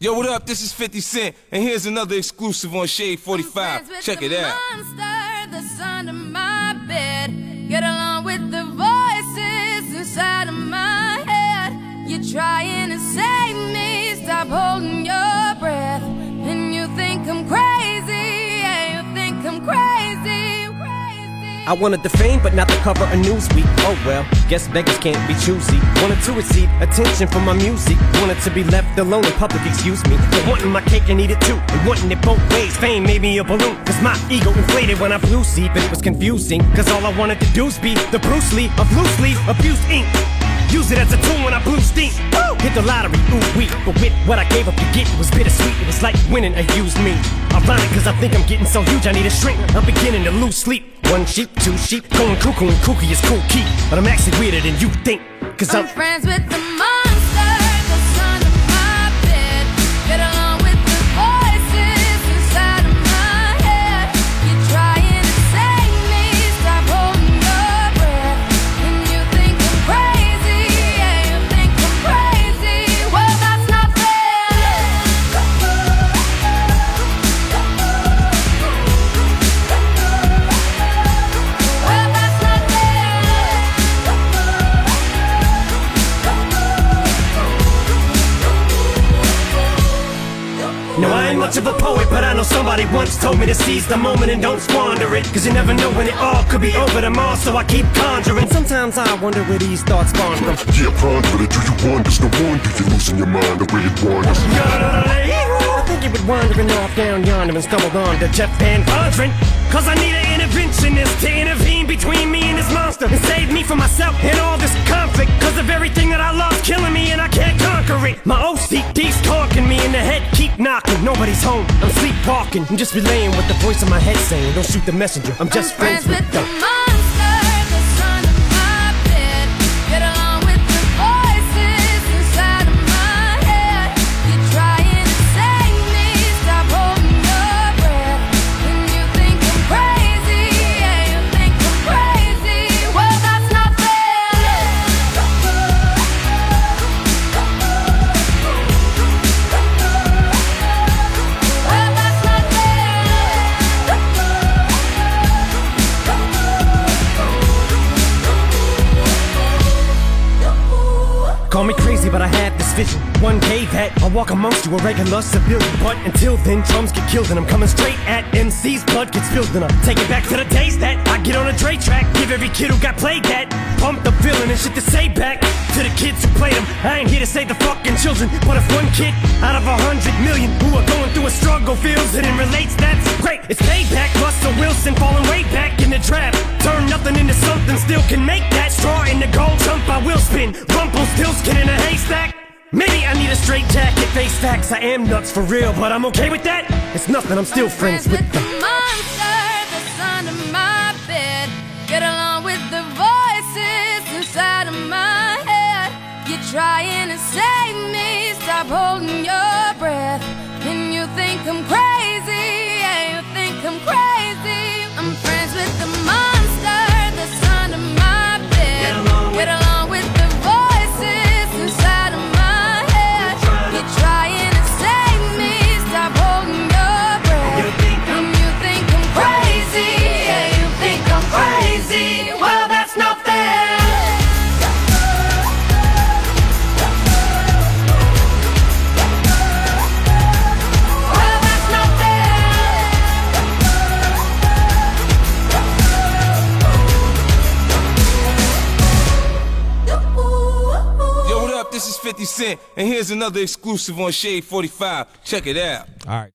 Yo, what up? This is 50 Cent, and here's another exclusive on Shade 45. Check it out. Monster that's under my bed. Get along with the voices inside of my head. You're trying to save me, stop holding your breath. And you think I'm crazy, yeah, you think I'm crazy. I wanted the fame, but not the cover of Newsweek. Oh well, guess beggars can't be choosy. Wanted to receive attention from my music. Wanted to be left alone in public, excuse me. But wanting my cake and eat it too, and wanting it both ways. Fame made me a balloon, cause my ego inflated when I blew see. But it was confusing, cause all I wanted to do was be the Bruce Lee of loosely abused ink. Use it as a tool when I blew steam. Woo! Hit the lottery, ooh wee. But with what I gave up to get, it was bittersweet. It was like winning a used me. Ironic, cause I think I'm getting so huge I need a shrink. I'm beginning to lose sleep. One sheep, two sheep, going cuckoo and kooky is cool key. But I'm actually weirder than you think, cause I'm friends with the monster that's under my bed. Get along with the voices inside of my head. You're trying to save me, stop holding your breath. And you think I'm crazy, yeah, you think I'm crazy. Well, that's not fair. Well, that's not fair. No, I ain't much of a poet, but I know somebody once told me to seize the moment and don't squander it. Cause you never know when it all could be over tomorrow, so I keep conjuring. Sometimes I wonder where these thoughts spawn from. Yeah, ponder it, do you wonder? No wonder you're losing your mind the way it wanders. I think it would wandering off down yonder and stumbled on to Jeff Van Vondren. Cause I need an interventionist to intervene between me and this monster and save me from myself and all this conflict. Cause of everything that I love's killing me and I can't conquer it. My OCD's talking me in the head, keep knocking. Nobody's home, I'm sleepwalking. I'm just relaying what the voice in my head saying. Don't shoot the messenger, I'm just friends with the them. monster that's under my bed. Get along with the voices inside of my head. You're trying to save me, stop holding your breath. And you think I'm crazy, yeah, you think I'm crazy. Well, that's not fair. Well, that's not fair. Call me crazy, but I had this vision. One day that I'll walk amongst you, a regular civilian. But until then, drums get killed and I'm coming straight at MC's blood gets spilled. And I'll take it back to the days that I get on a Dre track. Give every kid who got played that pump the feeling and shit to say back to the kids who played them. I ain't here to save the fucking children, but if one kid out of 100 million who are going through a struggle feels it and relates, that's great. It's payback. Russell Wilson falling way back in the draft. Turn nothing into something, still can make that. Straw in the gold jump, I will spin. Rumpelstiltskin in a haystack. Maybe I need a straight jacket, face facts. I am nuts for real, but I'm okay with that. It's nothing, I'm still friends with the them. monster that's under my bed. Get along with the voices inside of my head. You're trying to save me, stop holding your breath. And you think I'm crazy, yeah, you think I'm crazy. I'm friends with the monster that's under my bed. Get along with the voices inside of my head. You're trying to save me, stop holding your breath. And you think I'm crazy, yeah, you think I'm crazy. Well, that's not fair. Well, that's not fair. Yo, what up? This is 50 Cent, and here's another exclusive on Shade 45. Check it out. All right.